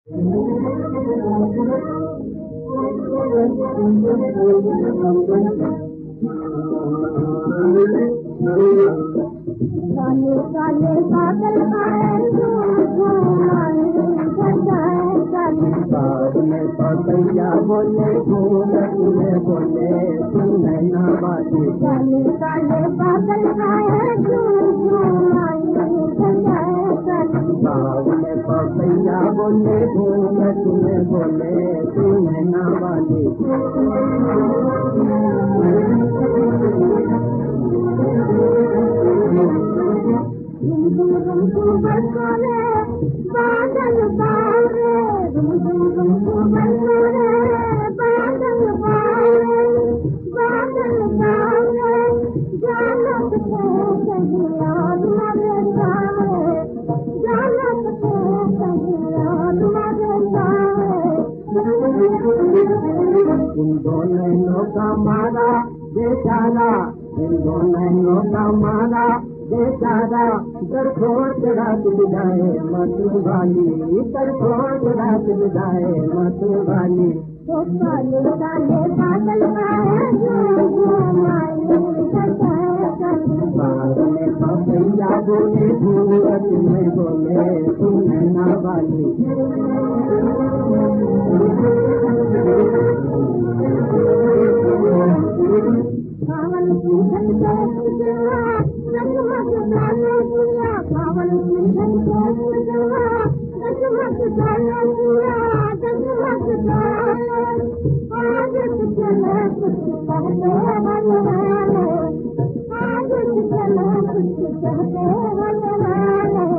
काले काले बादल में पतैया बोले फूल बोले सुनैना बाजी काले काले बादल में पतैया बोले फूल बोले सुनैना बाजी बादल बारे बादल बारे बादल बारे जानत को याद मरे सारे जानत को याद मरे सारे इन दोनों का मारा बेचारा इन दोनों का मारा बेचारा दर खोड़ चढ़ा जाए मतवाली दर खोड़ चढ़ा जाए मतवाली काले काले बादल में पपैया बोले भूरत में बोले सुनैना वाली कावल की जगमग जाने दिया कावल की जगमग जाने दिया जगमग जाने आज चले कुछ कहते बनवाने आज चले कुछ कहते बनवाने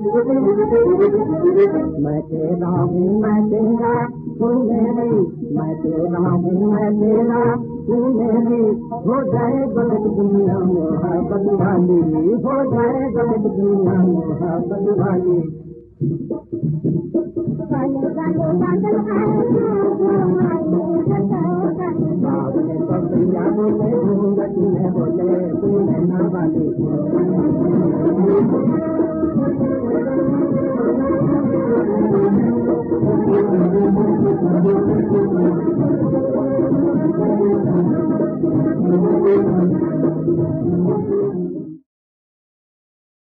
मैं तेरा हूँ मैं तेरा तू मेरी मैं तेरा हूँ मैं तेरा तू मेरी हो जाए गलत दुनिया मोहब्बत वाली हो जाए गलत दुनिया मोहब्बत वाली काले काले बादल बादल पपैया बोले घूंघट में बोले सुनैना वाली